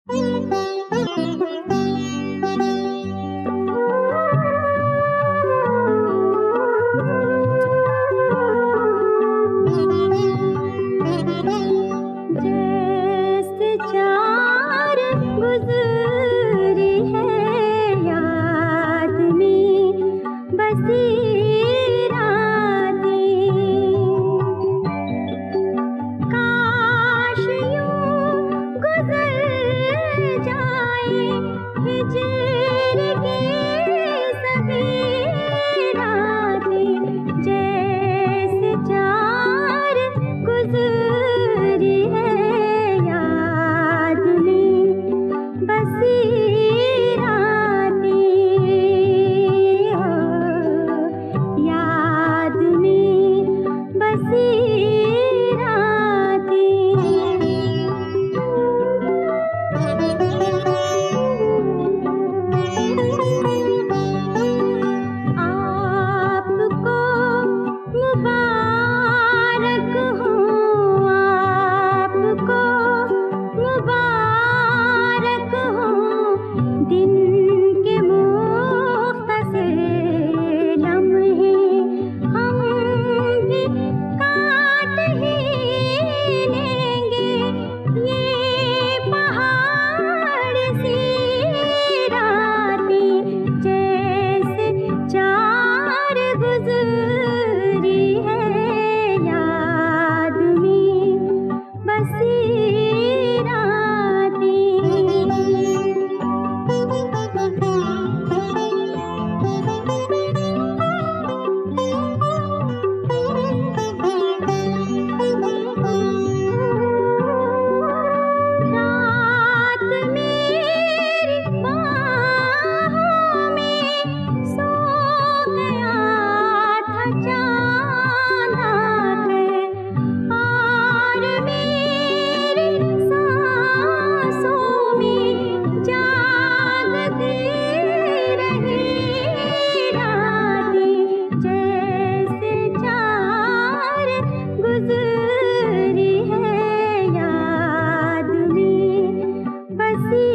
जैसे चार गुज़री है याद में बसी रातें, काश यूं गुज़र जाए हिजर की सभी रातें। जैसे चार गुज़री है याद में बसी रातें, याद में बसी आपको मुबारक हो, आपको मुबारक हो दिन के मुख्तसर लम्हे, हम भी काट ही लेंगे ये पहाड़ सी रातें। जैसे चार गुज़री है याद में बसी रात मेरी बाहों में सो गया था चाँद आकर, और मेरी सांसों में जागती रही रातें। जैसे चार गुज़री है याद में बसी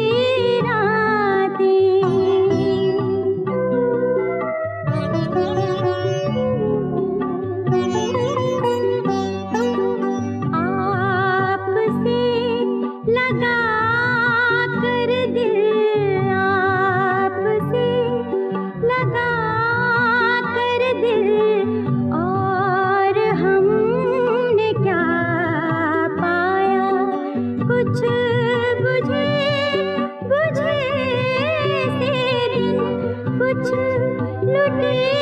आपसे लगा कर दिल, आपसे लगा कर दिल, और हमने क्या पाया? कुछ बुझे बुझे से दिन, कुछ लुटे